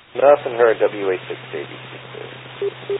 Nothing heard. WA6ABC.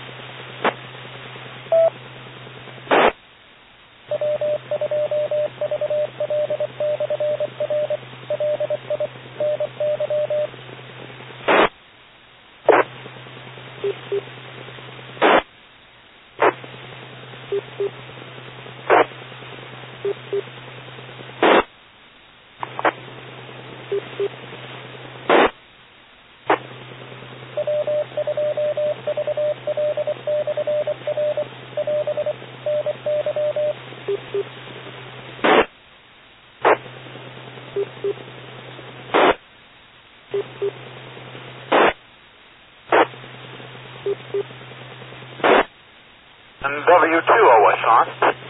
And W2OSR.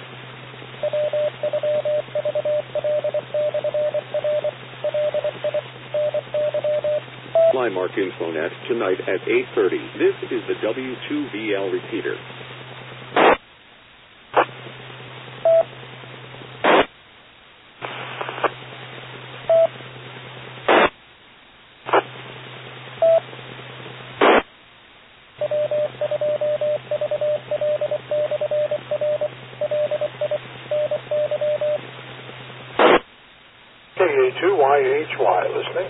Flymark Infonet tonight at 8:30. This is the W2VL repeater. KA2YHY listening.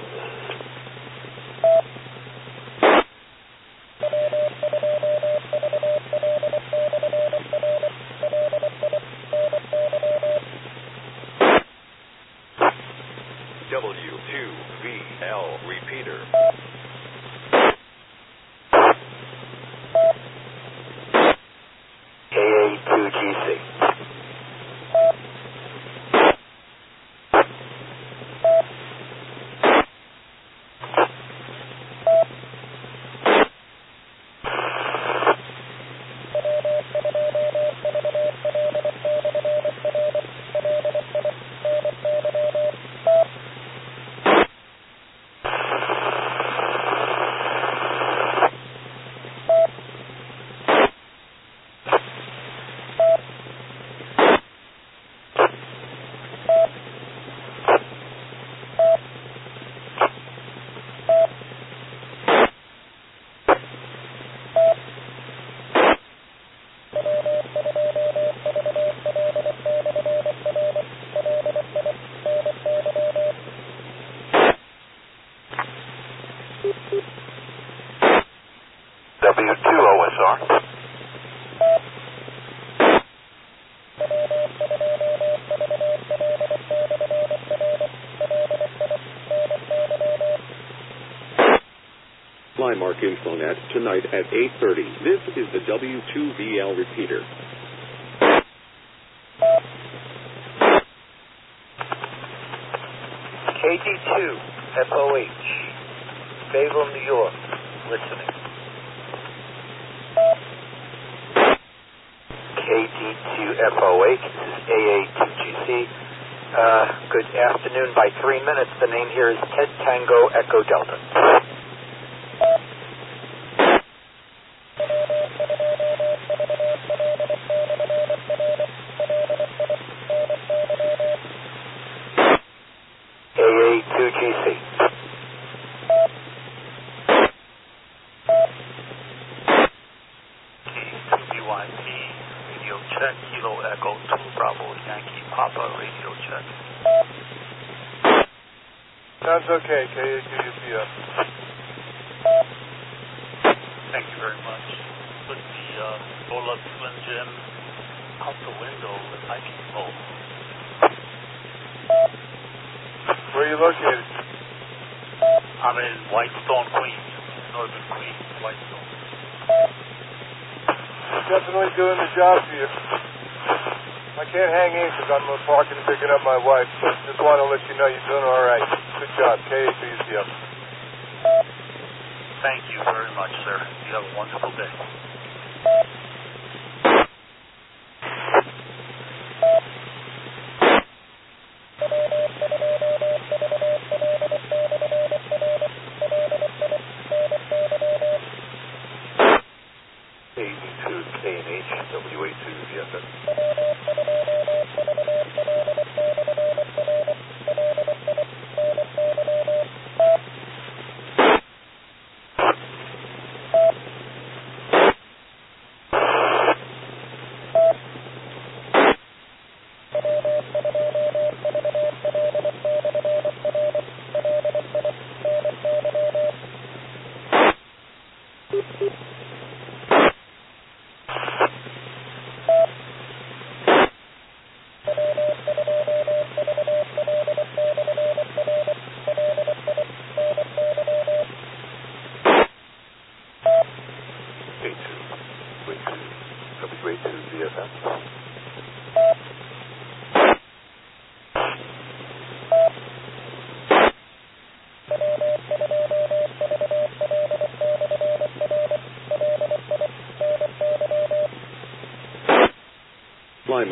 W2VL repeater. KA2GC. W2OSR. Flymark Infonet tonight at 8:30. This is the W2VL repeater. KD2FOH. Fayetteville, New York. Listening. KD2FOH. This is AA2GC. Good afternoon. By 3 minutes, the name here is Ted Tango Echo Delta. AA2GC. KD2BYP, radio check, Kilo Echo 2 Bravo Yankee Papa, radio check. Sounds okay. KA2UPF. Thank you very much. Put the roll-up Slim Jim out the window with IP mode. Where are you located? I'm in Whitestone, Queens, Northern Queens, Whitestone. Definitely doing the job for you. I can't hang in because I'm parking and picking up my wife. Just want to let you know you're doing all right. Good job. KA2UPF. Thank you very much, sir. You have a wonderful day. KD2KNH, WA2VFS.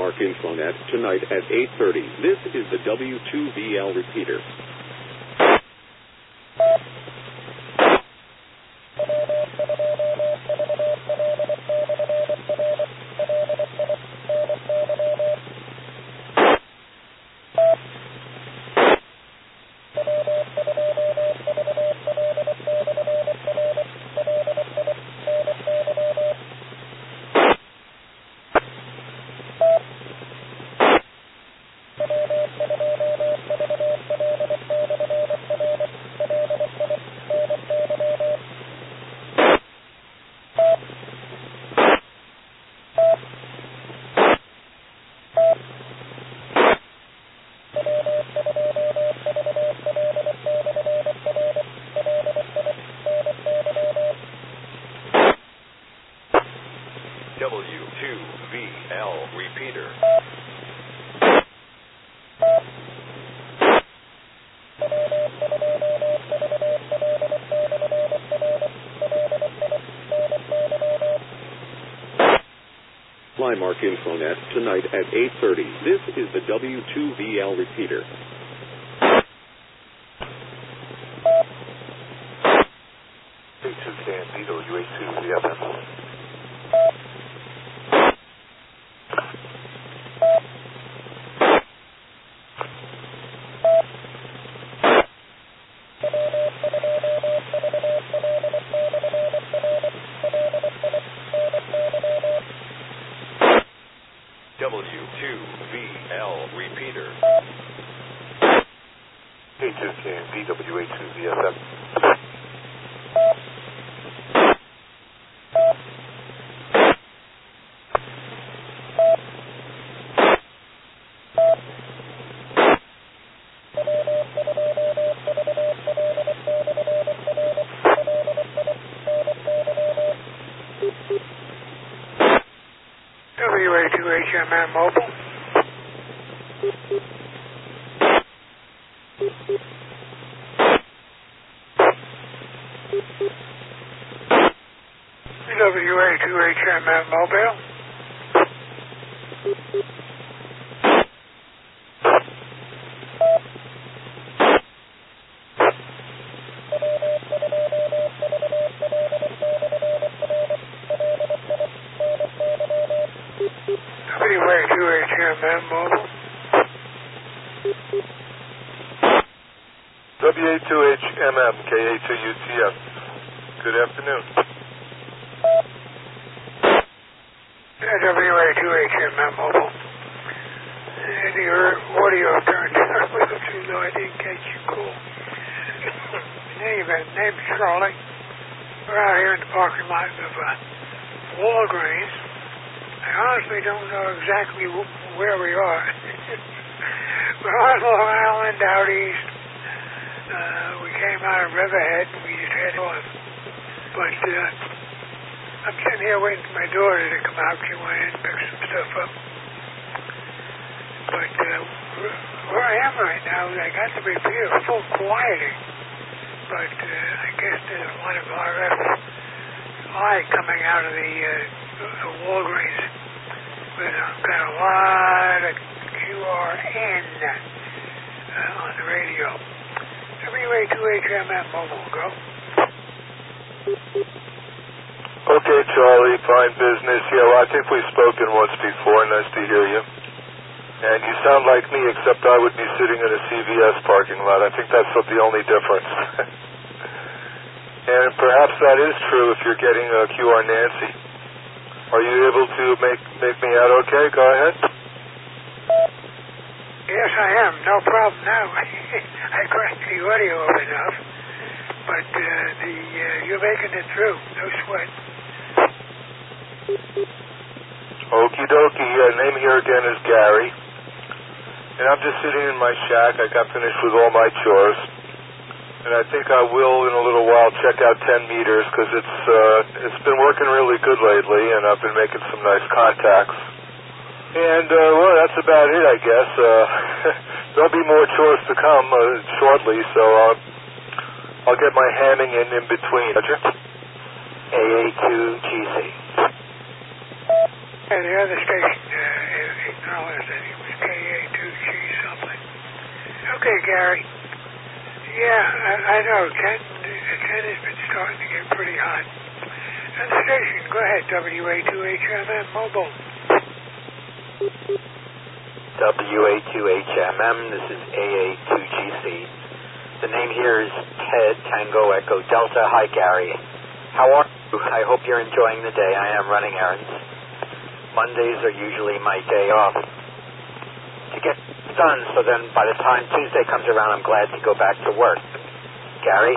Mark Infonet tonight at 8:30. This is the W2VL repeater. W2VL repeater. Fly Mark Infonet tonight at 8:30. This is the W2VL repeater. K2KMB, WA2VFM. W2VL repeater. K2KMB, WA2VFM. WA2HMM mobile. WA2HMM mobile. WA2HMM mobile. WA2HMM, KA2UTF. Good afternoon. WA2HMM mobile. And your audio turned down a little too low. I didn't catch you cool. Name's Charlie. We're out here in the parking lot of Walgreens. I honestly don't know exactly where we are. We're on Long Island out east. We came out of Riverhead and we just headed on. But I'm sitting here waiting for my daughter to come out. She went in and pick some stuff up. But where I am right now, I got to be full quieting. But I guess there's a lot of RF light coming out of the Walgreens. But I've got a lot of QRN on the radio. WA2HMM mobile, go. Okay, Charlie, fine business. Yeah, well, I think we've spoken once before. Nice to hear you. And you sound like me, except I would be sitting in a CVS parking lot. I think that's the only difference. And perhaps that is true if you're getting QR Nancy. Are you able to make me out okay? Go ahead. Yes, I am. No problem now. I cranked the audio up enough. But you're making it through. No sweat. Okie dokie. Name here again is Gary. And I'm just sitting in my shack. I got finished with all my chores. And I think I will, in a little while, check out 10 meters because it's been working really good lately, and I've been making some nice contacts. And, well, that's about it, I guess. There'll be more chores to come shortly, so I'll get my hamming in between. Roger? AA2GC. And the other station, Unless I think it was KA2G something. Okay, Gary. Yeah, I know. 10 has been starting to get pretty hot. And the station, go ahead, WA2HMM Mobile. WA2HMM, this is AA2GC. The name here is Ted Tango Echo Delta. Hi, Gary. How are you? I hope you're enjoying the day. I am running errands. Mondays are usually my day off to get done, so then by the time Tuesday comes around, I'm glad to go back to work. Gary?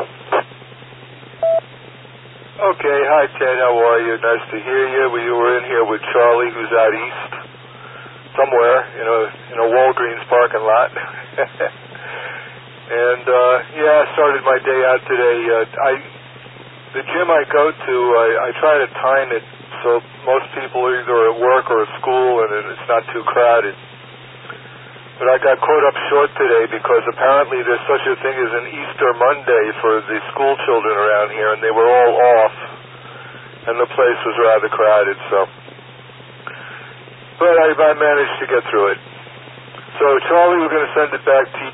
Okay, hi Ted, how are you? Nice to hear you. We were in here with Charlie, who's out east, somewhere in a Walgreens parking lot. And I started my day out today. The gym I go to, I try to time it so most people are either at work or at school, and it's not too crowded. But I got caught up short today because apparently there's such a thing as an Easter Monday for the school children around here, and they were all off, and the place was rather crowded, so. But I managed to get through it. So, Charlie, we're going to send it back to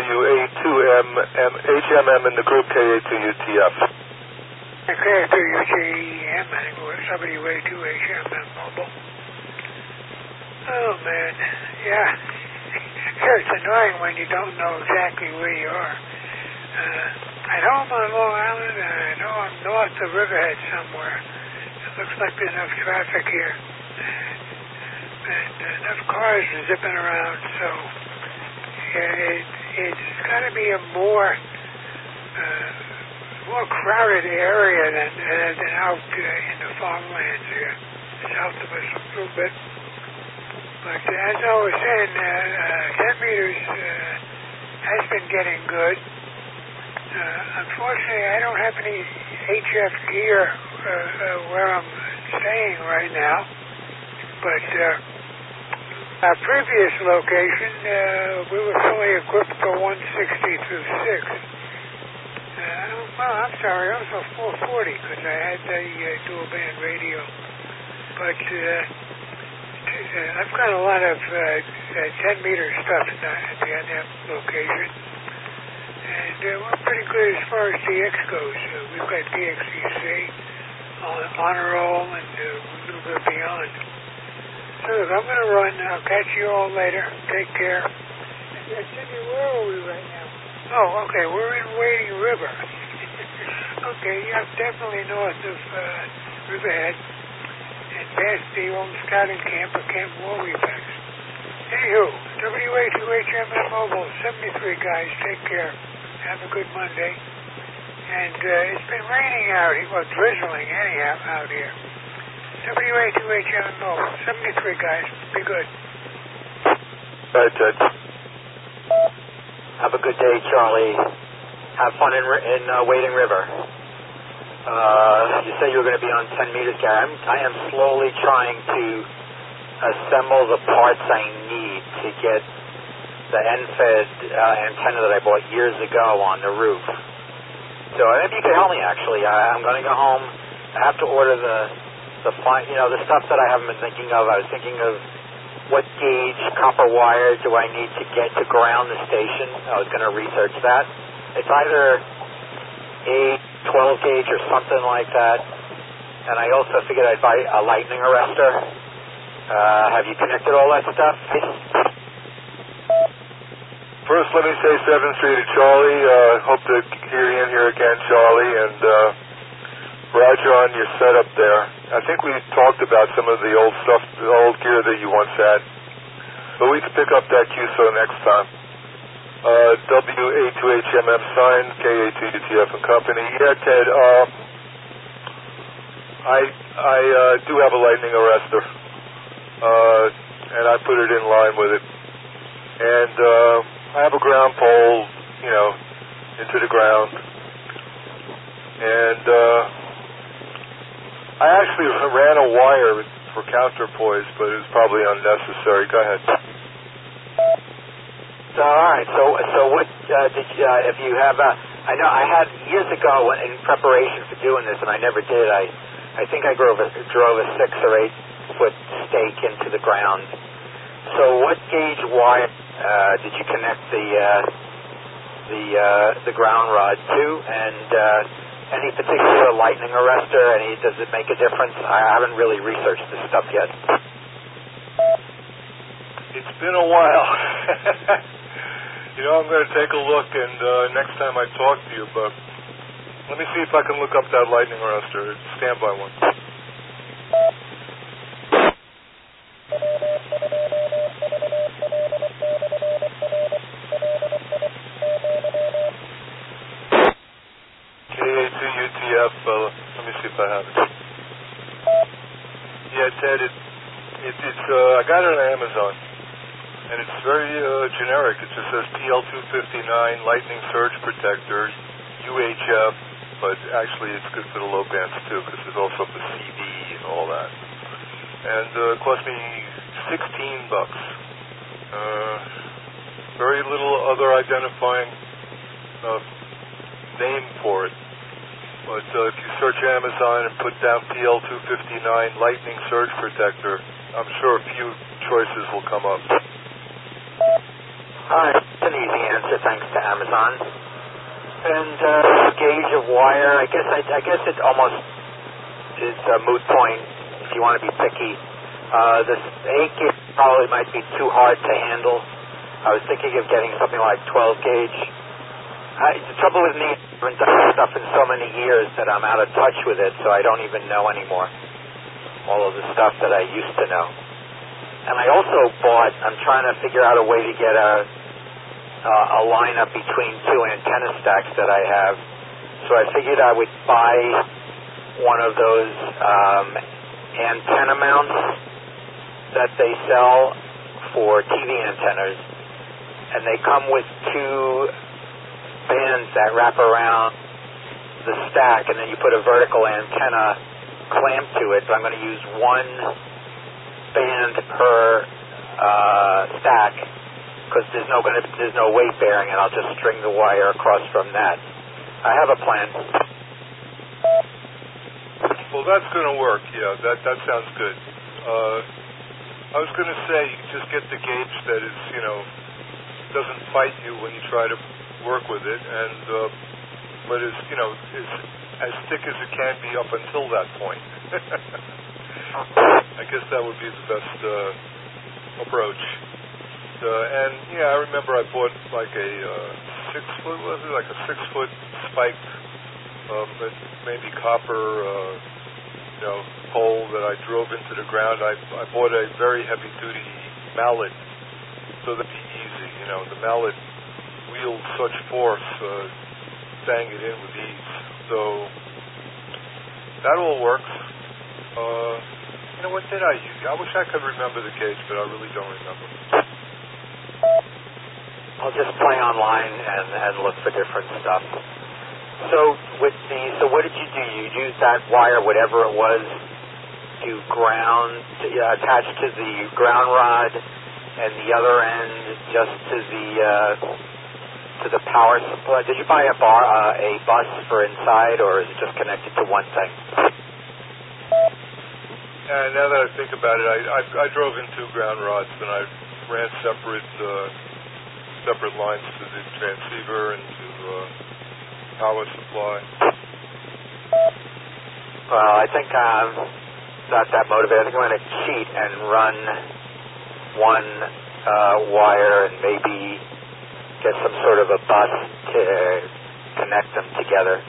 WA2HMM in the group KA2UTF. KA2UTM, I think it was WA2HMM Mobile. Oh, man. Yeah. Sure, it's annoying when you don't know exactly where you are. I know I'm on Long Island, and I know I'm north of Riverhead somewhere. It looks like there's enough traffic here. And enough cars are zipping around, so it's got to be a more crowded area than out in the farmlands here, south of us a little bit. But as I was saying, 10 meters has been getting good. Unfortunately, I don't have any HF gear where I'm staying right now. But our previous location, we were fully equipped for 160 through 6. Well, I'm sorry, also 440 because I had the dual band radio. But I've got a lot of 10-meter stuff at that location. And we're pretty good as far as DX goes. We've got DXCC on a roll and a little bit beyond. So look, I'm going to run. I'll catch you all later. Take care. Cindy, where are we right now? Oh, okay. We're in Wading River. Okay, yeah, definitely north of Riverhead. And past the old scouting camp or Camp Warweepex. Anywho, WA2HMM Mobile, 73 guys, take care. Have a good Monday. And it's been raining out here, well, drizzling anyhow out here. WA2HMM Mobile, 73 guys, be good. All right, Ted. Have a good day, Charlie. Have fun in Wading River. You say you were going to be on 10 meters, Gary. I am slowly trying to assemble the parts I need to get the end-fed antenna that I bought years ago on the roof. So maybe you could help me, actually. I'm going to go home. I have to order the stuff that I haven't been thinking of. I was thinking of what gauge copper wire do I need to get to ground the station. I was going to research that. It's either 12 gauge or something like that. And I also figured I'd buy a lightning arrestor. Have you connected all that stuff? First, let me say 7th Street to Charlie. Hope to hear you in here again, Charlie. And Roger on your setup there. I think we talked about some of the old stuff, the old gear that you once had. But we can pick up that QSO next time. WA2HMM sign, KA2UTF and Company. Yeah, Ted, I do have a lightning arrestor. And I put it in line with it. And I have a ground pole, into the ground. And I actually ran a wire for counterpoise, but it was probably unnecessary. Go ahead. So, all right. So what did you, if you have? I know I had years ago in preparation for doing this, and I never did. I think I drove a 6 or 8 foot stake into the ground So what gauge wire did you connect the ground rod to, and any particular lightning arrestor? Does it make a difference? I haven't really researched this stuff yet. It's been a while. I'm going to take a look, and next time I talk to you, but let me see if I can look up that lightning arrestor. Stand by one. KA2UTF, let me see if I have it. Yeah, Ted, it's I got it on Amazon, and it's very generic. It just says PL259 Lightning Surge Protector, UHF, but actually it's good for the low bands too, because there's also the CD and all that. And it cost me $16. Very little other identifying name for it. But if you search Amazon and put down PL259 Lightning Surge Protector, I'm sure a few choices will come up. It's an easy answer thanks to Amazon. And gauge of wire, I guess it almost is a moot point if you want to be picky. This 8 gauge probably might be too hard to handle. I was thinking of getting something like 12 gauge. The trouble with me, I haven't done stuff in so many years that I'm out of touch with it, so I don't even know anymore all of the stuff that I used to know. And I also I'm trying to figure out a way to get a lineup between two antenna stacks that I have. So I figured I would buy one of those antenna mounts that they sell for TV antennas, and they come with two bands that wrap around the stack, and then you put a vertical antenna clamp to it. So I'm going to use one band per stack, because there's no weight bearing, and I'll just string the wire across from that. I have a plan. Well, that's going to work. Yeah, that sounds good. I was going to say, you just get the gauge that is, doesn't fight you when you try to work with it, and but is as thick as it can be up until that point. I guess that would be the best approach. And yeah, I remember I bought like a 6-foot, was it like a 6-foot spiked, maybe copper, pole that I drove into the ground. I bought a very heavy duty mallet, so that'd be easy. The mallet wield such force, bang it in with ease. So that all works. What did I use? I wish I could remember the gauge, but I really don't remember. I'll just play online and look for different stuff. So what did you do? You used that wire, whatever it was, to attach to the ground rod, and the other end just to the power supply. Did you buy a bus for inside, or is it just connected to one thing? Now that I think about it, I drove in 2 ground rods, and I ran separate lines to the transceiver and to power supply. Well, I think I'm not that motivated. I think I'm going to cheat and run one wire and maybe get some sort of a bus to connect them together.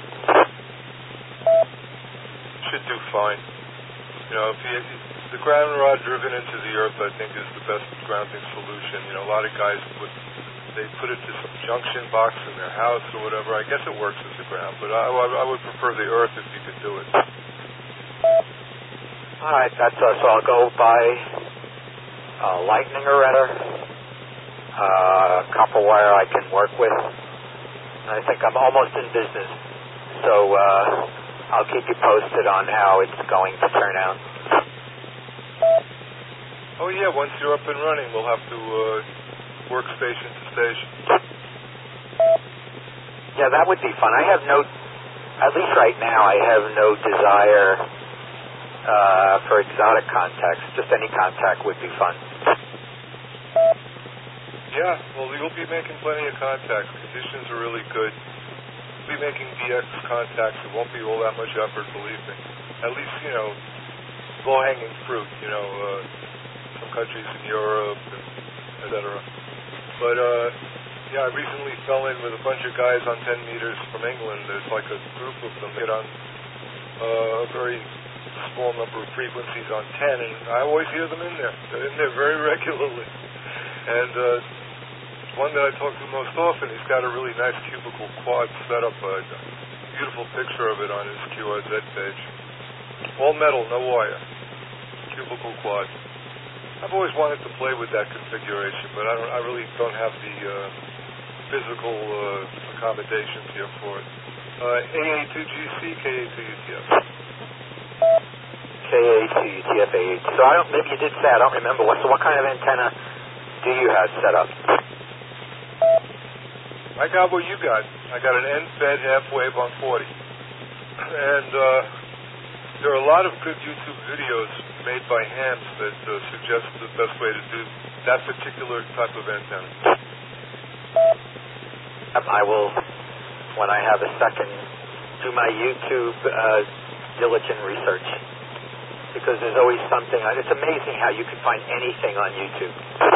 Should do fine. If the ground rod driven into the earth, I think, is the best grounding solution. A lot of guys they put it to some junction box in their house or whatever. I guess it works as a ground, but I would prefer the earth if you could do it. All right, that's so I'll go buy a lightning arrestor, copper wire I can work with. I think I'm almost in business, so I'll keep you posted on how it's going to turn out. Oh yeah, once you're up and running, we'll have to work station to station. Yeah, that would be fun. I have at least right now, I have no desire for exotic contacts. Just any contact would be fun. Yeah, well, you'll be making plenty of contacts. Conditions are really good. You'll be making DX contacts. It won't be all that much effort, believe me. At least, low-hanging fruit, some countries in Europe, and et cetera. But, I recently fell in with a bunch of guys on 10 meters from England. There's like a group of them that on a very small number of frequencies on 10, and I always hear them in there. They're in there very regularly. And one that I talk to most often, he's got a really nice cubicle quad set up, a beautiful picture of it on his QRZ page. All metal, no wire. Cubicle quad. I've always wanted to play with that configuration, but I really don't have the physical accommodations here for it. AA2GC, KA2UTF. KA2UTF, AA2. So maybe you did say, I don't remember. So what kind of antenna do you have set up? I got what you got. I got an end-fed half-wave on 40. And there are a lot of good YouTube videos made by hams that suggest the best way to do that particular type of antenna. I will, when I have a second, do my YouTube diligent research, because there's always something. It's amazing how you can find anything on YouTube.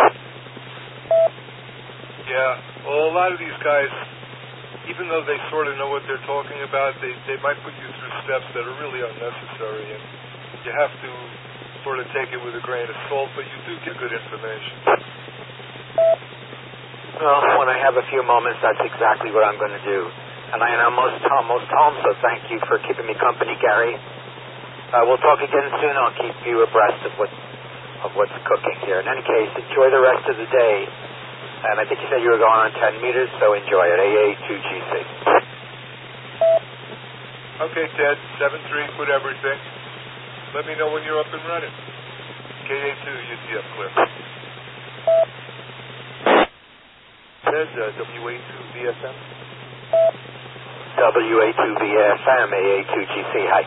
Yeah, well, a lot of these guys, even though they sort of know what they're talking about, they might put you through steps that are really unnecessary, and you have to sort of take it with a grain of salt, but you do get good information. Well, when I have a few moments, that's exactly what I'm going to do. And I am almost home, so thank you for keeping me company, Gary. We'll talk again soon. I'll keep you abreast of what's cooking here. In any case, enjoy the rest of the day. And I think you said you were going on 10 meters, so enjoy it. AA2GC. Okay, Ted. 7-3, put everything. Let me know when you're up and running. KA2, UTF clear. Ted, WA2VFM. WA2VFM, AA2GC. Hi.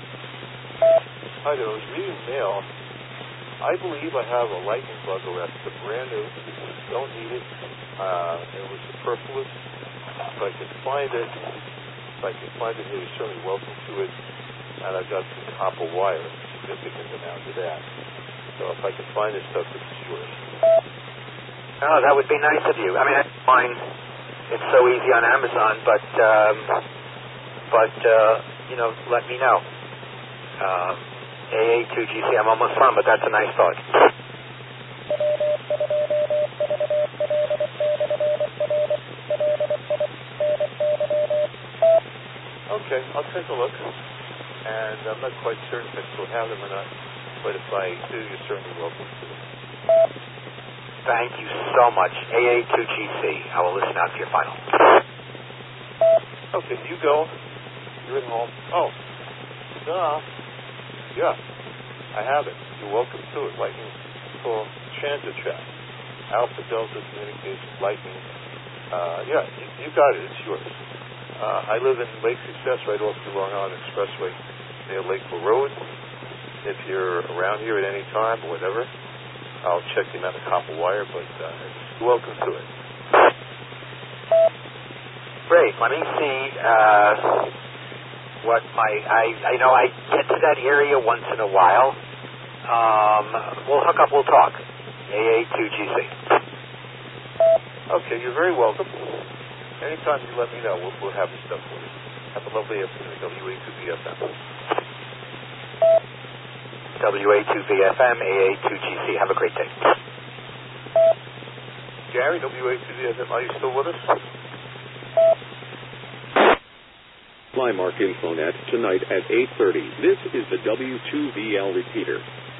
Hi there. I was reading mail. I believe I have a lightning bug arrest. It's brand new. Don't need it. It was superfluous. If I can find it, you're certainly welcome to it. And I've got some copper wire, a significant amount of that. So if I can find this stuff, it's yours. Oh, that would be nice of you. I mean, mine. It's so easy on Amazon, but let me know. AA2GC, I'm almost done, but that's a nice thought. Okay, I'll take a look. And I'm not quite certain if I still have them or not, but if I do, you're certainly welcome to them. Thank you so much. AA2GC. I will listen out for your final. Okay, you go. You're at home. Oh, duh. Yeah, I have it. You're welcome to it. Lightning for Transit Chat. Alpha Delta Communications, Lightning. You got it. It's yours. I live in Lake Success, right off the Long Island Expressway near Lakeville Road. If you're around here at any time or whatever, I'll check the amount of copper wire, but you're welcome to it. Great. Let me see what I get to that area once in a while. We'll hook up, we'll talk. AA2GC. Okay, you're very welcome. Anytime you let me know, we'll have the stuff for you. Have a lovely afternoon, WA2VFM. WA2VFM, AA2GC. Have a great day. Gary, WA2VFM, are you still with us? Flymark Infonet tonight at 8:30. This is the W2VL repeater.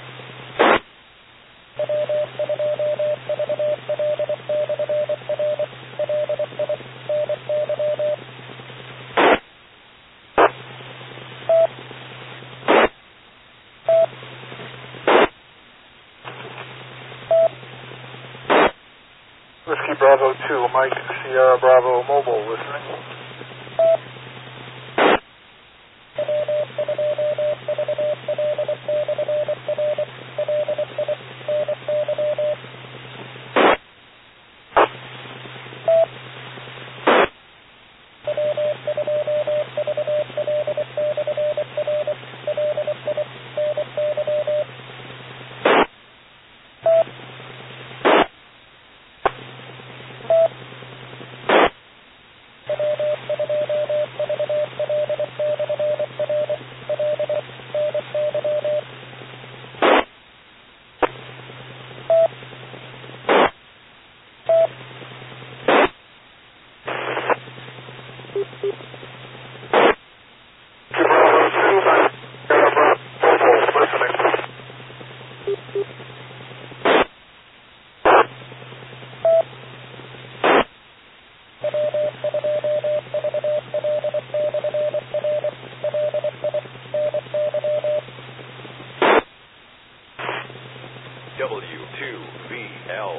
Whiskey Bravo 2, Mike Sierra Bravo Mobile listening.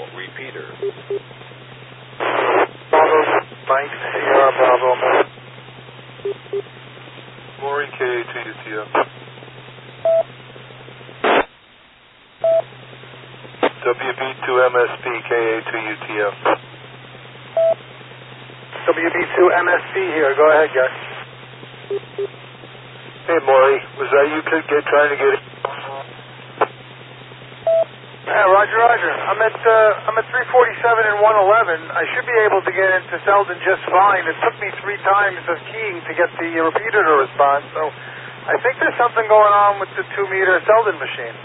repeater. Bravo, Mike, AR Bravo. Maury, KA2UTF. WB2MSP, KA2UTF. WB2MSP here. Go ahead, guys. Hey, Maury, was that you trying to get in? Yeah, Roger. I'm at 347 and 111. I should be able to get into Selden just fine. It took me 3 times of keying to get the repeater to respond, so I think there's something going on with the 2-meter Selden machine.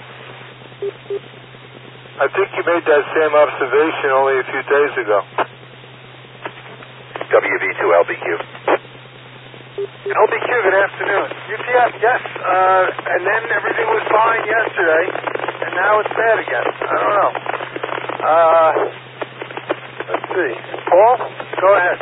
I think you made that same observation only a few days ago. WB2LBQ. LBQ, good afternoon. UTF, yes, and then everything was fine yesterday, and now it's bad again. I don't know. Let's see. Paul, go ahead.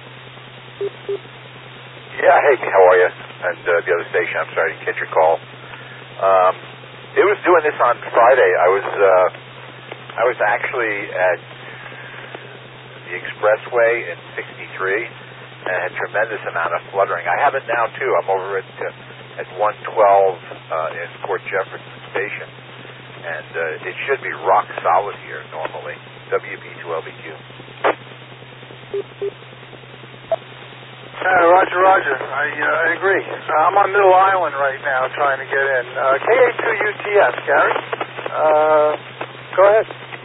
Yeah, hey, how are you? And the other station, I'm sorry to catch your call. It was doing this on Friday. I was actually at the expressway in 63 and had tremendous amount of fluttering. I have it now too. I'm over at 112 in Port Jefferson Station, and it should be rock solid here normally. WB2LBQ. Roger. I agree. I'm on Middle Island right now trying to get in. KA2UTF, Gary. Go ahead.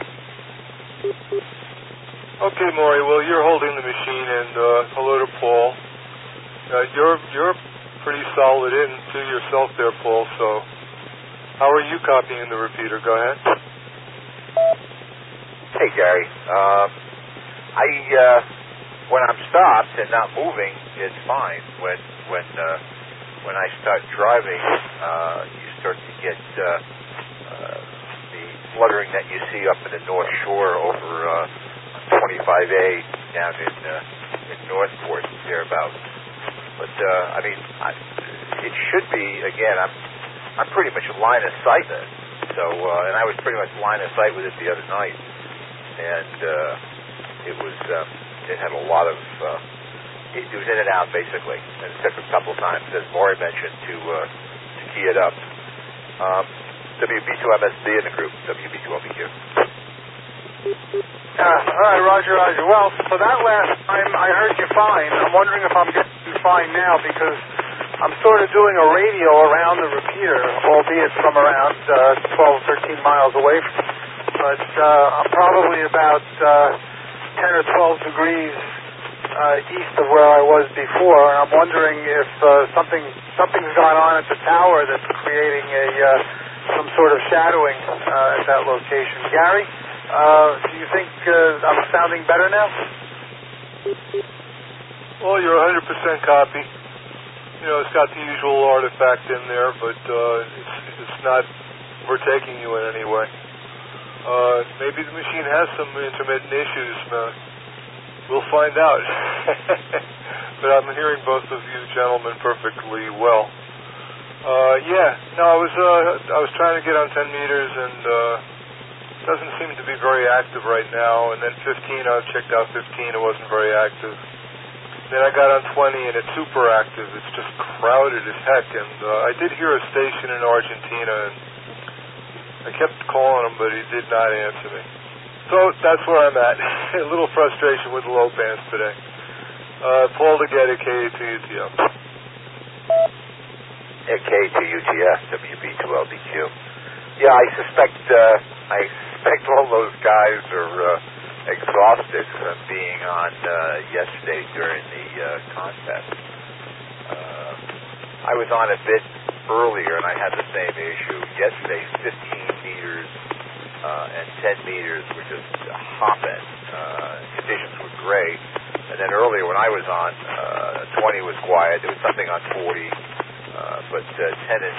Okay, Maury. Well, you're holding the machine, and hello to Paul. You're pretty solid in to yourself there, Paul. So, how are you copying the repeater? Go ahead. Hey, Gary. When I'm stopped and not moving, it's fine. When I start driving, you start to get the fluttering that you see up in the North Shore over 25A down in Northport, thereabouts. But it should be again. I'm pretty much line of sight then. So and I was pretty much line of sight with it the other night, and it was. It had a lot of, it was in and out basically, and it took a couple of times, as Maury mentioned, to key it up. WB2MSB in the group, WB2LBQ. All right, Roger. Well, for that last time, I heard you fine. I'm wondering if I'm getting you fine now because I'm sort of doing a radio around the repeater, albeit from around 12, 13 miles away from it. But I'm probably about 10 or 12 degrees east of where I was before, and I'm wondering if something's gone on at the tower that's creating some sort of shadowing at that location. Gary, do you think I'm sounding better now? Well, you're 100% copy. You know, it's got the usual artifact in there, but it's not overtaking you in any way. Maybe the machine has some intermittent issues. We'll find out. But I'm hearing both of you gentlemen perfectly well. I was trying to get on 10 meters, and it doesn't seem to be very active right now. And then 15, I checked out 15, it wasn't very active. Then I got on 20, and it's super active. It's just crowded as heck. And I did hear a station in Argentina, and I kept calling him, but he did not answer me. So that's where I'm at. A little frustration with the low bands today. Paul DeGette, KA2UTF. KA2UTF, WB2LBQ. Yeah, I suspect all those guys are exhausted from being on yesterday during the contest. I was on a bit earlier, and I had the same issue. Yesterday, 15 meters and 10 meters were just hopping. Conditions were great. And then earlier when I was on, 20 was quiet. There was something on 40. But 10 and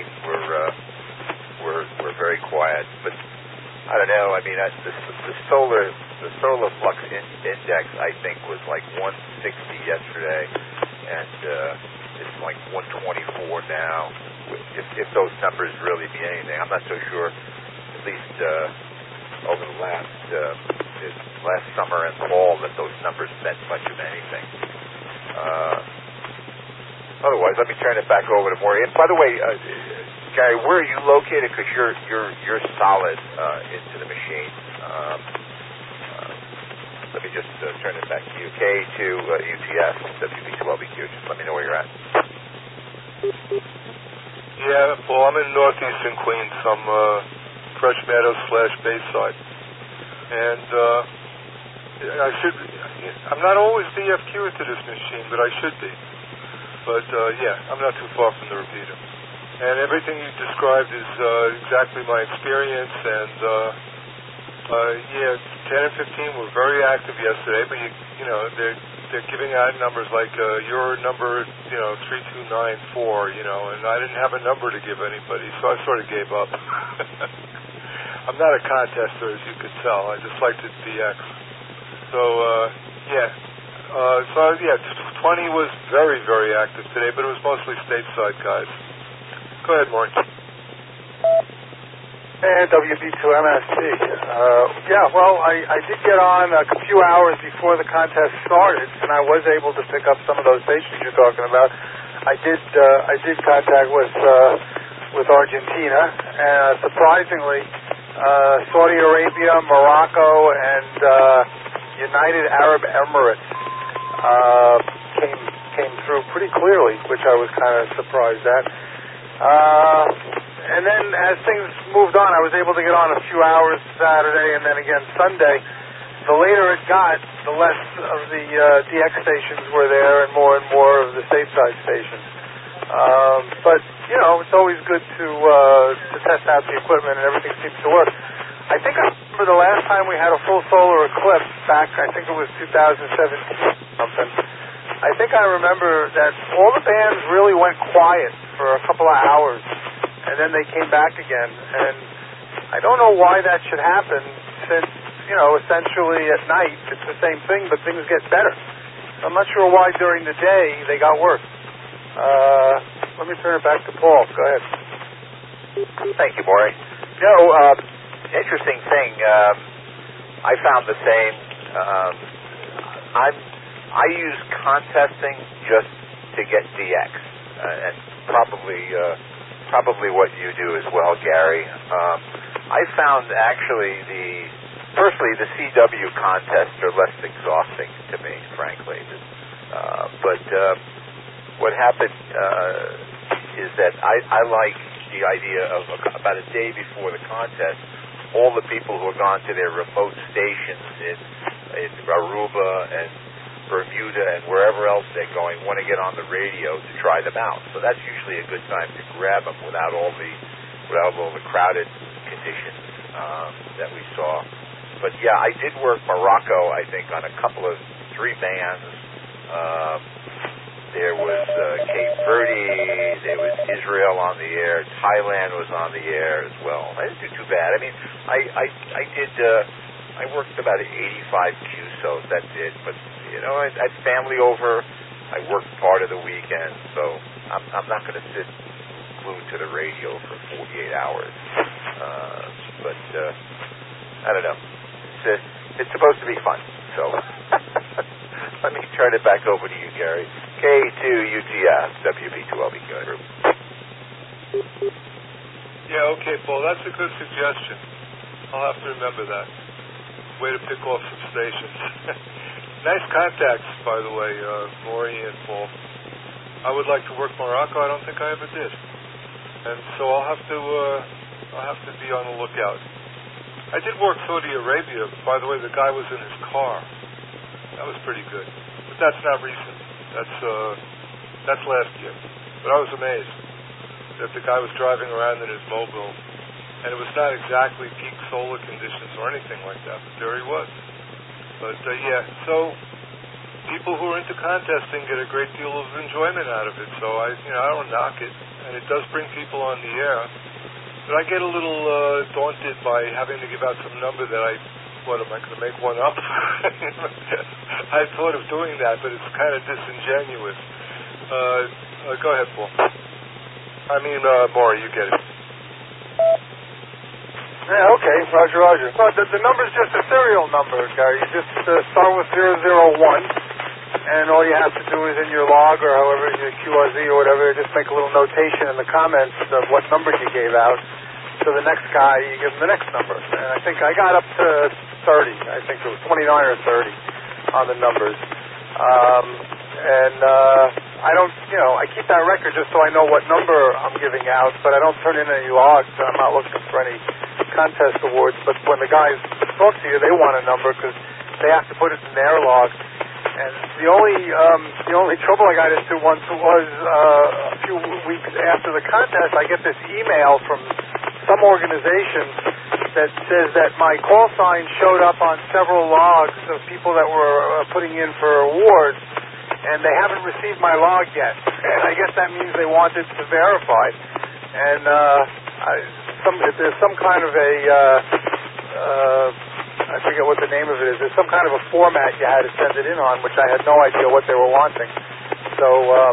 15 were very quiet. But I don't know. I mean, the solar flux index, I think, was like 160 yesterday, and it's like 124 now. If those numbers really mean anything, I'm not so sure. At least over the last summer and fall that those numbers meant much of anything. Otherwise, let me turn it back over to Maury. And by the way, Gary, where are you located? Because you're solid into the machine. Let me just turn it back to you. K2 UTS WB12BQ. Just let me know where you're at. Yeah, well, I'm in northeastern Queens. I'm Fresh Meadows / Bayside, and I'm not always DFQ into this machine, but I should be. But yeah, I'm not too far from the repeater, and everything you described is exactly my experience. And yeah, 10 and 15 were very active yesterday, but you know they're giving out numbers like your number, 3294, and I didn't have a number to give anybody, so I sort of gave up. I'm not a contester, as you could tell. I just like to DX. So yeah, 20 was very, very active today, but it was mostly stateside guys. Go ahead, Maury. And WB2MST. Yeah, well, I did get on a few hours before the contest started, and I was able to pick up some of those stations you're talking about. I did contact with Argentina, and surprisingly, Saudi Arabia, Morocco, and United Arab Emirates came through pretty clearly, which I was kind of surprised at. And then as things moved on, I was able to get on a few hours Saturday and then again Sunday. The later it got, the less of the DX stations were there and more of the stateside stations. But, it's always good to test out the equipment, and everything seems to work. I think I remember the last time we had a full solar eclipse back, I think it was 2017 something. I think I remember that all the bands really went quiet for a couple of hours, and then they came back again. And I don't know why that should happen, since, essentially at night it's the same thing, but things get better. I'm not sure why during the day they got worse. Let me turn it back to Paul. Go ahead. Thank you, Maury. Interesting thing. I found the same. I use contesting just to get DX, and probably what you do as well, Gary. I found actually firstly the CW contests are less exhausting to me, frankly. But what happened is that I like the idea of about a day before the contest, all the people who have gone to their remote stations in Aruba and Bermuda and wherever else they're going want to get on the radio to try them out. So that's usually a good time to grab them without all the crowded conditions that we saw. But yeah, I did work Morocco, I think, on a couple of 3 bands. There was Cape Verde, there was Israel on the air, Thailand was on the air as well. I didn't do too bad. I mean, I worked about 85 QSOs, that's it. But, I had family over, I worked part of the weekend, so I'm not going to sit glued to the radio for 48 hours. But, I don't know. It's supposed to be fun, so... Let me turn it back over to you, Gary. K2 UTS, WB12BQ Group. Yeah, okay, Paul, that's a good suggestion. I'll have to remember that. Way to pick off some stations. Nice contacts, by the way, Maury and Paul. I would like to work Morocco. I don't think I ever did. And so I'll have to be on the lookout. I did work Saudi Arabia. By the way, the guy was in his car. That was pretty good. But that's not recent. That's last year. But I was amazed that the guy was driving around in his mobile, and it was not exactly peak solar conditions or anything like that, but there he was. But yeah, so people who are into contesting get a great deal of enjoyment out of it. So I don't knock it, and it does bring people on the air. But I get a little daunted by having to give out some number that what, am I going to make one up? I thought of doing that, but it's kind of disingenuous. Go ahead, Paul. I mean, Maury, you get it. Yeah, Okay, Roger. Well, the number's just a serial number, Gary. You just start with 001, and all you have to do is in your log or however, your QRZ or whatever, just make a little notation in the comments of what number you gave out. So the next guy, you give him the next number. And I think I got up to 30. I think it was 29 or 30 on the numbers. I don't, I keep that record just so I know what number I'm giving out, but I don't turn in any logs. I'm not looking for any contest awards. But when the guys talk to you, they want a number because they have to put it in their log. And the only trouble I got into once was a few weeks after the contest, I get this email from some organization that says that my call sign showed up on several logs of people that were putting in for awards, and they haven't received my log yet. And I guess that means they wanted to verify. And there's some kind of a, I forget what the name of it is. There's some kind of a format you had to send it in on, which I had no idea what they were wanting. So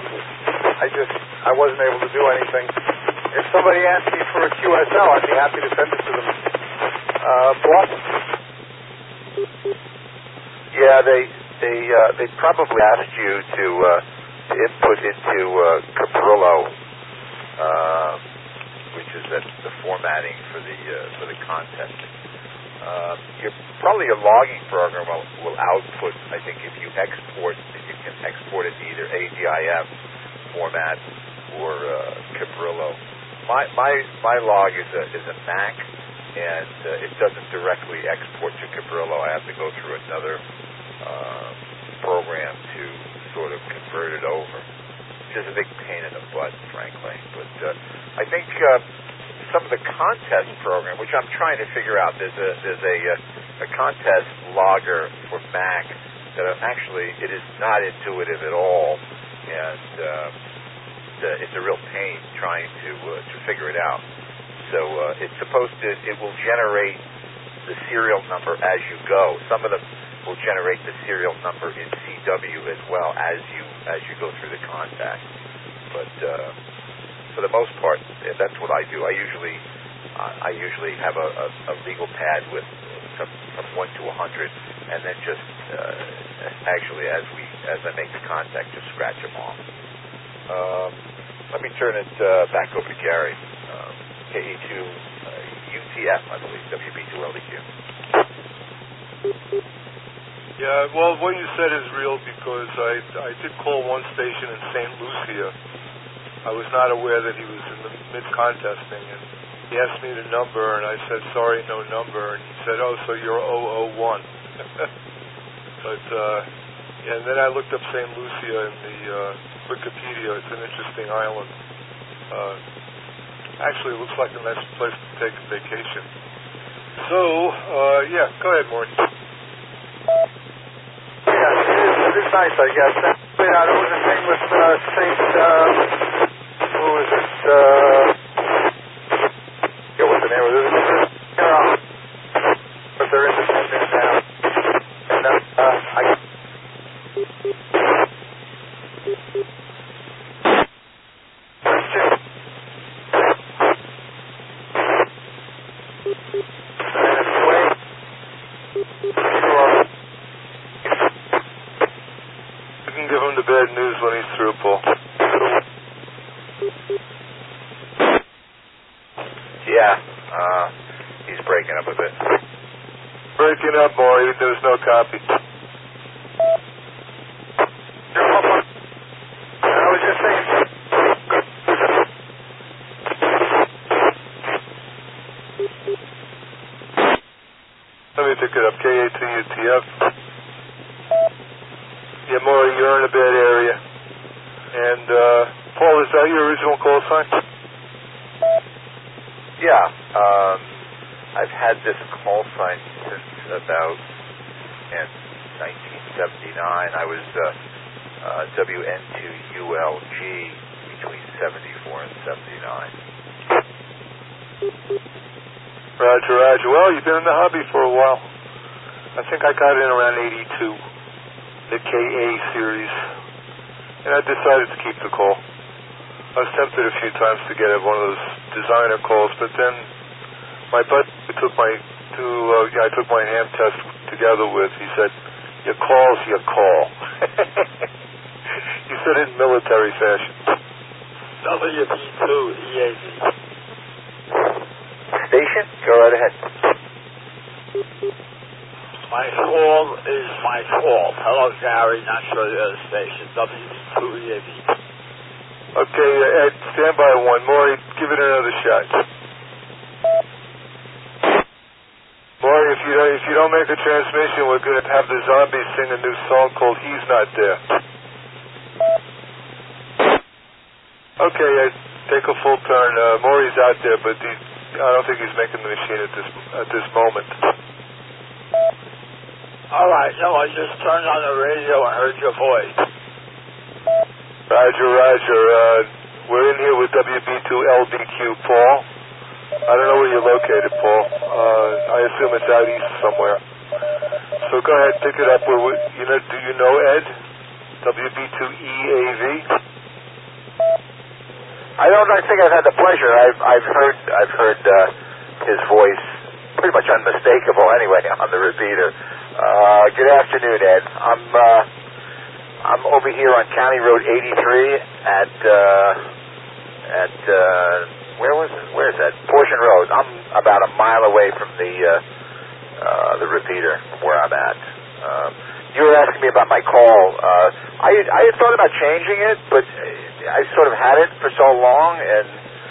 I wasn't able to do anything. If somebody asked me for a QSL, I'd be happy to send it to them. Boss? Yeah, they probably asked you to input into Cabrillo, which is the formatting for the contest. Probably your logging program will output. I think if you can export it to either ADIF format or Cabrillo. My log is a Mac, and it doesn't directly export to Cabrillo. I have to go through another program to sort of convert it over, which is a big pain in the butt, frankly. But I think some of the contest program, which I'm trying to figure out, there's a contest logger for Mac that actually it is not intuitive at all, and it's a real pain trying to figure it out. So it will generate the serial number as you go. Some of them will generate the serial number in CW as well as you go through the contact. But for the most part, that's what I do. I usually have a legal pad with from 1 to 100, and then just actually as I make the contact, just scratch them off. Let me turn it back over to Gary. KE2 UTF, I believe, WB2LDQ. Yeah, well, what you said is real because I did call one station in St. Lucia. I was not aware that he was in the mid-contesting, and he asked me the number, and I said, sorry, no number, and he said, oh, so you're 001. But, and then I looked up St. Lucia in the Wikipedia. It's an interesting island. Actually, it looks like a nice place to take a vacation. So, yeah, go ahead, Maury. Yeah, it is nice, I guess. There was a thing with St. who was it? I forget what the name was. But they're independent now. And give him the bad news when he's through, Paul. Yeah, he's breaking up a bit. Breaking up, Maury. There's no copy. I was just saying. Let me pick it up. K-A-T-U-T-F. Yeah, Maury, you're in a bad area. And, Paul, is that your original call sign? Yeah, I've had this call sign since about 1979. I was WN2ULG between 74 and 79. Roger. Well, you've been in the hobby for a while. I think I got in around 82. The KA series, and I decided to keep the call. I was tempted a few times to get one of those designer calls, but then my buddy I took my ham test together with, he said, "Your call's your call." He said it in military fashion. WB2 EAV. Station? Go right ahead. My call is my fault. Hello, Gary. Not sure the other station. WB2 EAV. Okay, Ed, stand by one. Maury, give it another shot. Maury, if you don't make a transmission, we're going to have the Zombies sing a new song called "He's Not There." Okay, Ed, take a full turn. Maury's out there, but I don't think he's making the machine at this moment. All right. No, I just turned on the radio and heard your voice. Roger, Roger. We're in here with WB2LBQ, Paul. I don't know where you're located, Paul. I assume it's out east somewhere. So go ahead, pick it up. Do you know Ed? WB2EAV? I think I've had the pleasure. I've heard his voice pretty much unmistakable anyway on the repeater. Good afternoon, Ed. I'm over here on County Road 83 at where is that? Portion Road. I'm about a mile away from the repeater where I'm at. You were asking me about my call. I had thought about changing it, but I sort of had it for so long, and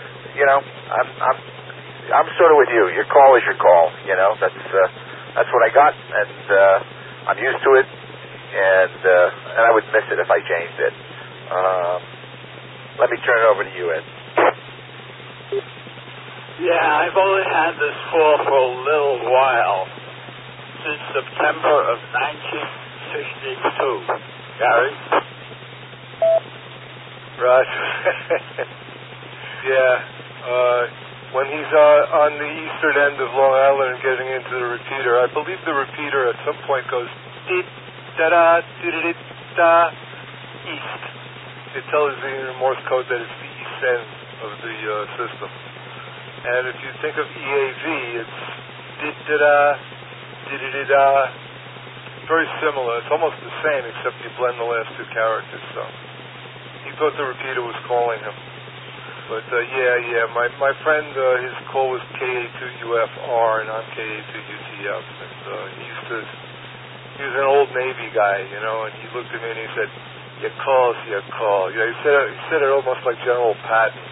I'm sort of with you. Your call is your call. That's what I got, and I'm used to it, and I would miss it if I changed it. Let me turn it over to you, Ed. Yeah, I've only had this call for a little while, since September of 1962. Gary? Right. Yeah. When he's on the eastern end of Long Island and getting into the repeater, I believe the repeater at some point goes dee-da-da, dee-da-da, east. It tells you in Morse code that it's the east end of the system. And if you think of EAV, it's dee-da-da, dee-da-da. Very similar. It's almost the same, except you blend the last two characters. So he thought the repeater was calling him. But yeah. My friend, his call was KA2UFR, and I'm KA2UTF. And he was an old Navy guy, and he looked at me and he said, "Your call's your call." He said it almost like General Patton.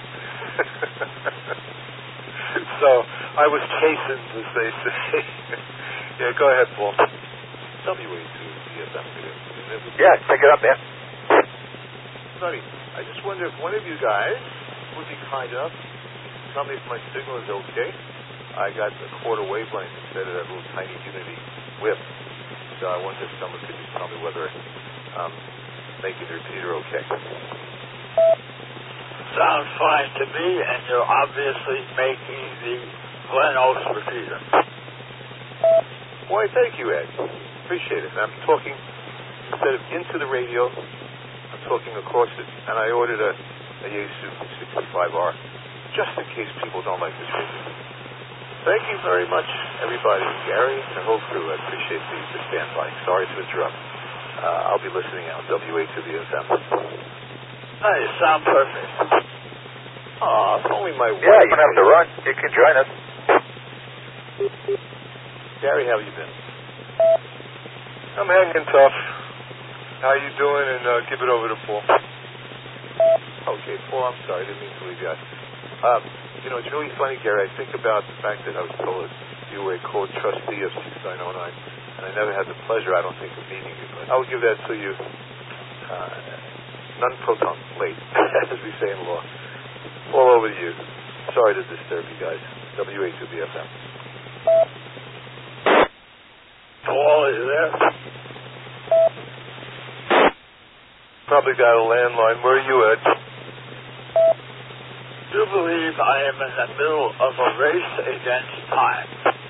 So I was chastened, as they say. Yeah, go ahead, Paul. WA2VFM. Yeah, pick it up, man. Sonny, I just wonder if one of you guys would be kind enough to tell me if my signal is okay. I got a quarter wavelength instead of that little tiny unity whip. So I wonder if someone could just tell me whether I'm making the repeater okay. Sounds fine to me, and you're obviously making the Glen Oaks repeater. Why, thank you, Ed. Appreciate it. And I'm talking, instead of into the radio, I'm talking across it. And I ordered a Yaesu 65R, just in case people don't like this radio. Thank you very much, everybody. Gary and the whole crew, I appreciate the standby. Sorry to interrupt. I'll be listening on WA2VFM. Hey, you sound perfect. It's only my wife. Yeah, you don't have to run. You can join us. Gary, how have you been? I'm hanging tough. How you doing? And give it over to Paul. Okay, Paul, I'm sorry. I didn't mean to leave you out. It's really funny, Gary. I think about the fact that I was told you were a co-trustee of 6909, and I never had the pleasure, I don't think, of meeting you. But I'll give that to you non-proton late, as we say in law. All over to you. Sorry to disturb you guys. WA2BFM. Paul, are you there? Probably got a landline. Where are you at? Do you believe I am in the middle of a race against time?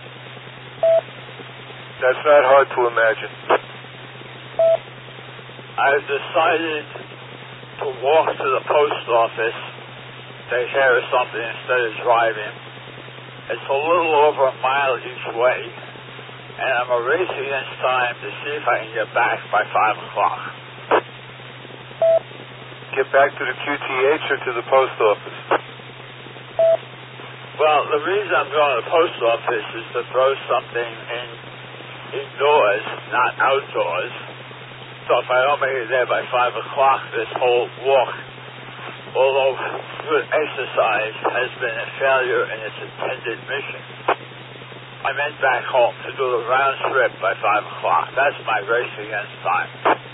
That's not hard to imagine. I've decided to walk to the post office, take care of something instead of driving. It's a little over a mile each way, and I'm a race against time to see if I can get back by 5 o'clock. Get back to the QTH or to the post office? Well, the reason I'm going to the post office is to throw something indoors, not outdoors. So if I don't make it there by 5 o'clock, this whole walk, although good exercise, has been a failure in its intended mission. I meant back home to do the round trip by 5 o'clock. That's my race against time.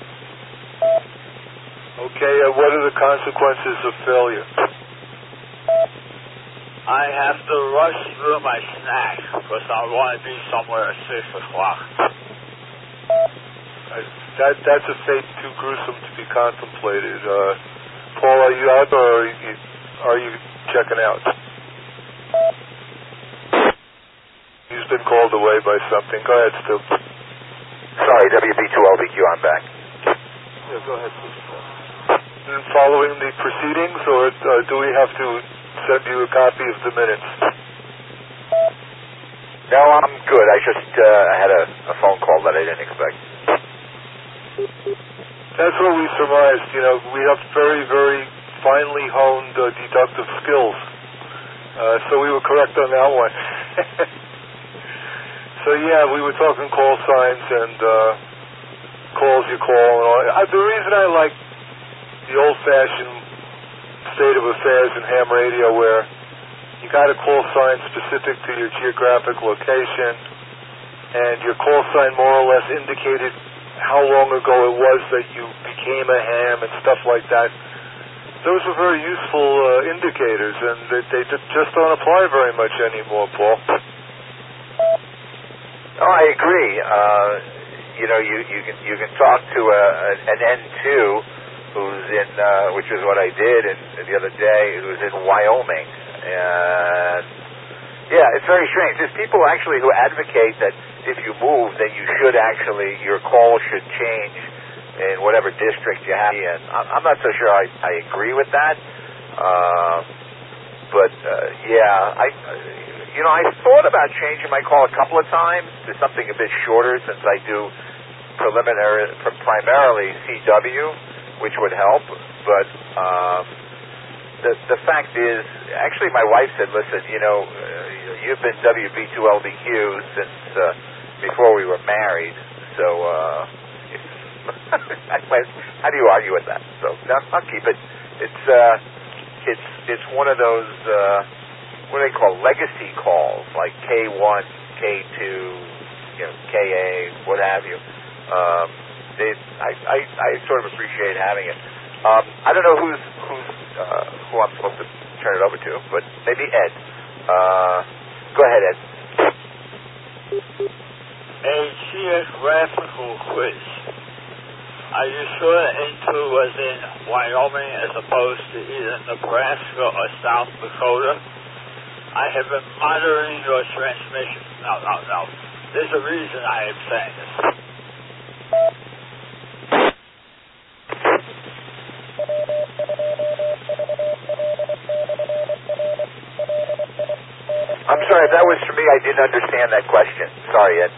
Okay, what are the consequences of failure? I have to rush through my snack because I want to be somewhere at 6 o'clock. That's a fate too gruesome to be contemplated. Paul, are you out or are you checking out? He's been called away by something. Go ahead, Stu. Sorry, WB2LBQ, I'm back. Yeah, go ahead, please. And following the proceedings, or do we have to send you a copy of the minutes? No, I'm good. I just had a phone call that I didn't expect. That's what we surmised. You know, we have very, very finely honed deductive skills. So we were correct on that one. So yeah, we were talking call signs and calls you call and all. The reason I like the old-fashioned state of affairs in ham radio, where you got a call sign specific to your geographic location, and your call sign more or less indicated how long ago it was that you became a ham and stuff like that. Those were very useful indicators, and they just don't apply very much anymore, Paul. Oh, I agree. You know, you can talk to an N2 who's in, which is what I did the other day, who's in Wyoming, and yeah, it's very strange. There's people actually who advocate that if you move, then you should actually, your call should change in whatever district you have in. I'm not so sure I agree with that, but yeah, I thought about changing my call a couple of times to something a bit shorter, since I do primarily CW, which would help, but the fact is, actually my wife said, listen, you know, you've been WB2LBQ since before we were married, so how do you argue with that? So I'll keep it. It's one of those, what do they call, legacy calls, like K1, K2, you know, KA, what have you. I sort of appreciate having it. I don't know who I'm supposed to turn it over to, but maybe Ed. Go ahead, Ed. A geographical quiz. Are you sure N2 was in Wyoming as opposed to either Nebraska or South Dakota? I have been monitoring your transmission. No. There's a reason I am saying this. I'm sorry, if that was for me, I didn't understand that question. Sorry, Ed.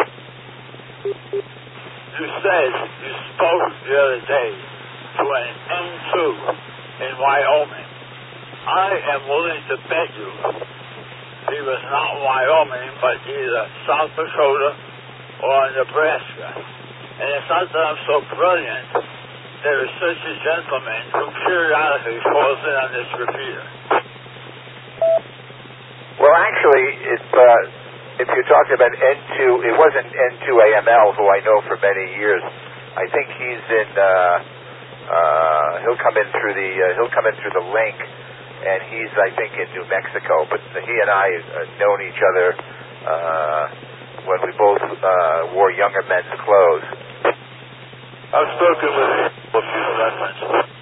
You said you spoke the other day to an N2 in Wyoming. I am willing to bet you he was not Wyoming, but either South Dakota or Nebraska. And it's not that I'm so brilliant. There is such a gentleman who periodically calls in on this repeater. Well, actually, if you're talking about N2, it wasn't N2 AML, who I know for many years. I think he's in. He'll come in through the link, and he's, I think, in New Mexico. But he and I have known each other when we both wore younger men's clothes. I've spoken with him a few reference.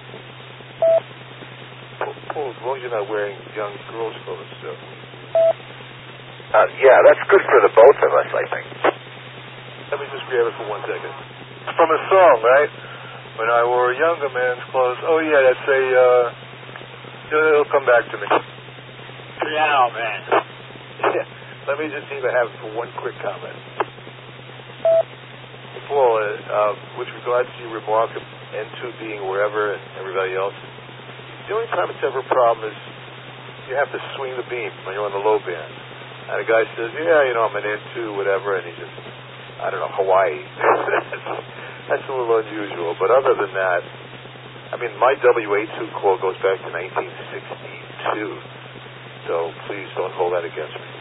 Paul, as long as you're not wearing young girls' clothes, so. Yeah, that's good for the both of us, I think. Let me just grab it for 1 second. It's from a song, right? When I wore a younger man's clothes. Oh, yeah, that's it'll come back to me. Piano Man. Yeah. Let me just even have it for one quick comment. Paul, with regards to your remark of N2 being wherever and everybody else, the only time it's ever a problem is you have to swing the beam when you're on the low band. And a guy says, yeah, I'm an N2, whatever, and he just, I don't know, Hawaii. That's a little unusual. But other than that, I mean, my WA2 call goes back to 1962. So please don't hold that against me.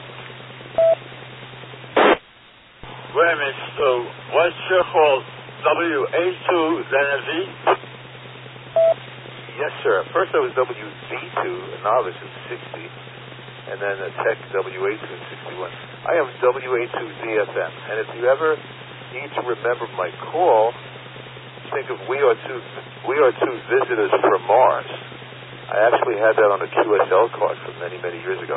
Wait a minute, so what's your call? WA2, then a V? Yes, sir. First I was WV2, a novice in 60, and then a tech WA2 in 61. I am WA2 ZFM, and if you ever need to remember my call, think of we are two visitors from Mars. I actually had that on a QSL card from many, many years ago.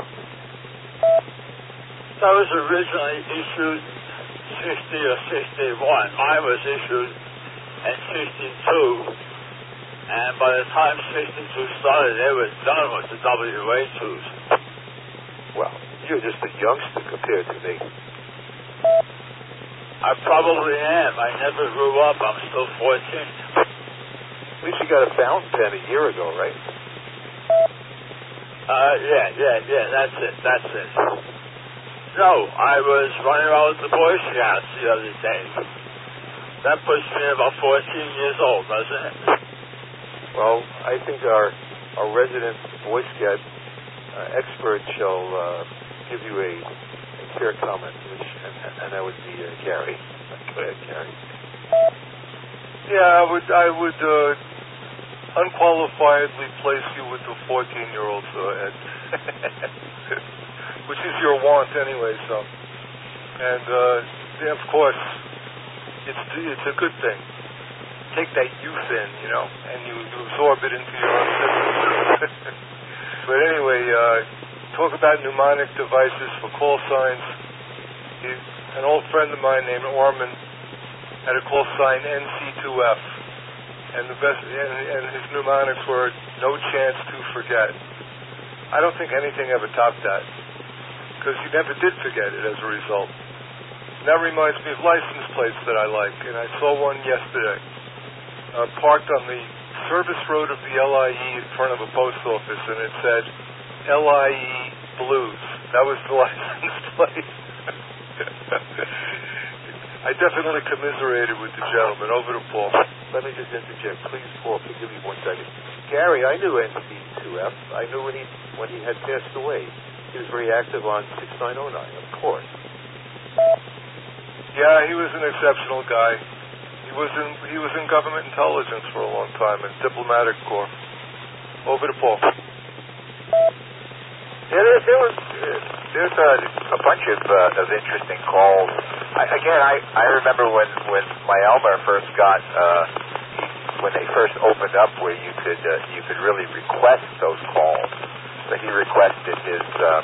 That was originally issued 60 or 61. Mine was issued in 62. And by the time 62 started, they were done with the WA2s. Well, you're just a youngster compared to me. I probably am. I never grew up. I'm still 14. At least you got a fountain pen a year ago, right? Yeah, that's it. No, I was running around with the Boy Scouts the other day. That puts me about 14 years old, doesn't it? Well, I think our resident Boy Scout expert shall give you a fair comment, and that would be Gary. Go ahead, Gary. Yeah, I would unqualifiedly place you with the 14-year-old, Ed. Which is your want anyway, so. And, yeah, of course, it's a good thing. Take that youth in, and you absorb it into your own system. But anyway, talk about mnemonic devices for call signs. An old friend of mine named Orman had a call sign NC2F, and his mnemonics were no chance to forget. I don't think anything ever topped that, because he never did forget it as a result. And that reminds me of license plates that I like, and I saw one yesterday, parked on the service road of the LIE in front of a post office, and it said LIE Blues. That was the license plate. I definitely commiserated with the gentleman. Over to Paul. Let me just interject. Please, Paul, forgive me 1 second. Gary, I knew NC2F. I knew when he had passed away. He was very active on 6909, of course. Yeah, he was an exceptional guy. He was in government intelligence for a long time and diplomatic corps. Over to Paul. Yeah, there's a bunch of interesting calls. I remember when my Elmer first got when they first opened up where you could really request those calls. So he requested his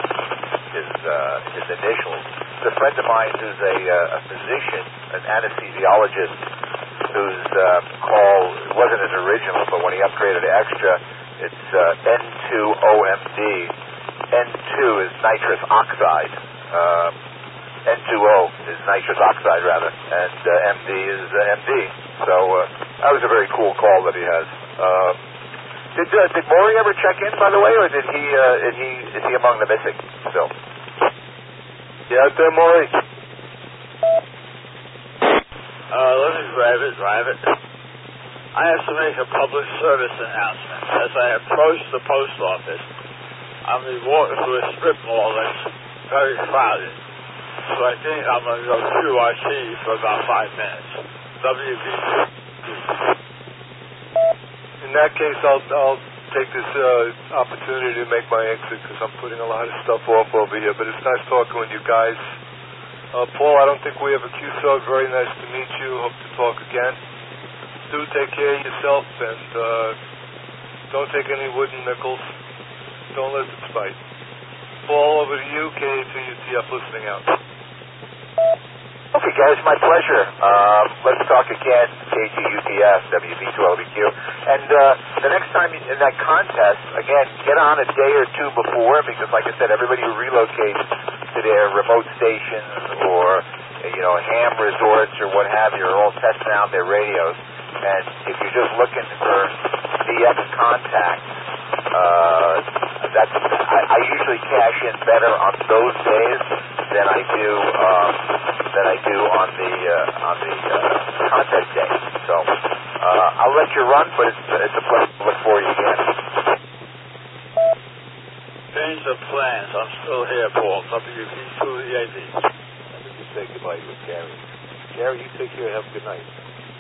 initials. A friend of mine who's a physician, an anesthesiologist, whose call wasn't his original, but when he upgraded to extra, it's N2OMD. N2 is nitrous oxide. N2O is nitrous oxide, rather, and MD is MD. So that was a very cool call that he has. Did Maury ever check in, by the way, or is he among the missing still? Yeah, out there, Maury. Let me drive it. I have to make a public service announcement. As I approach the post office, I'm walking through a strip mall that's very crowded. So I think I'm going to go QRT for about 5 minutes. WB. In that case, I'll take this opportunity to make my exit because I'm putting a lot of stuff off over here. But it's nice talking with you guys. Paul, I don't think we have a QSO. Very nice to meet you. Hope to talk again. Do take care of yourself and don't take any wooden nickels. Don't let it spite. Paul, over to you. K2UTF listening out. Okay, guys, my pleasure. Let's talk again. KGUTF, WB12BQ. And the next time in that contest, again, get on a day or two before, because like I said, everybody who relocates to their remote stations or, ham resorts or what have you, are all testing out their radios. And if you're just looking for VX contacts, I usually cash in better on those days than I do on the contest day. So I'll let you run, but it's a pleasure to look for you again. Change of plans. I'm still here, Paul. WB2EAV. Let me just say goodbye with Gary. Gary, you take care. Have a good night.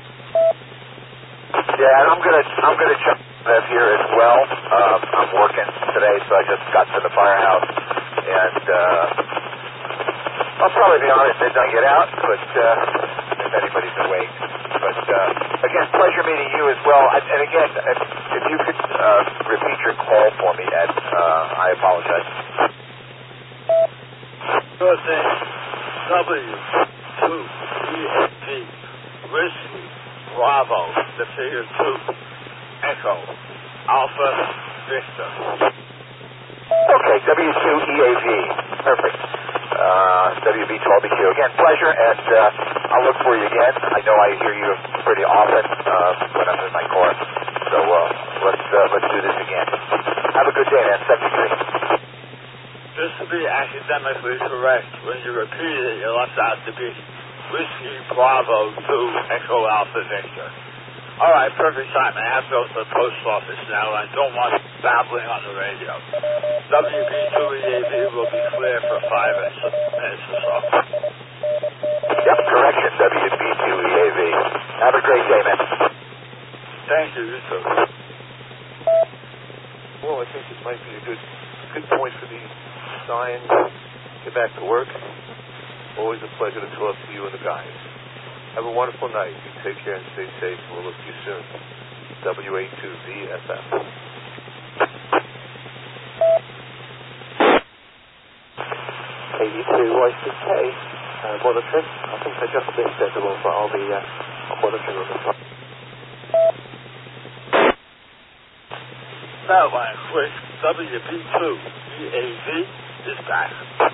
Yeah, and I'm gonna jump in here as well. I'm working today, so I just got to the firehouse, and I'll probably be on at midnight get out, but if anybody's awake. But again, pleasure meeting you as well. And again, if you could repeat your call for me, Ed, I apologize. Sure thing. W2EAV Whiskey Bravo, the figure 2 Echo Alpha Victor. Okay, W2EAV. Perfect. WB12BQ. Again, pleasure, and I'll look for you again. I know I hear you pretty often when I'm in my car. So let's do this again. Have a good day, man. 73. Just to be academically correct, when you repeat it, you left out to be Whiskey Bravo 2 Echo Alpha Victor. All right, perfect time. I have to go to the post office now. I don't want babbling on the radio. WB2EAV will be clear for 5 minutes or so. Yep, correction, WB2EAV. Have a great day, man. Thank you, you too. Well, I think this might be a good point for the sign. Get back to work. Always a pleasure to talk to you and the guys. Have a wonderful night. You take care and stay safe. We'll look to you soon. WA2VFM. KU2YCK, monitoring. I think they're just a bit visible, but I'll be monitoring on the front. That one, quick. WB2EAV is back.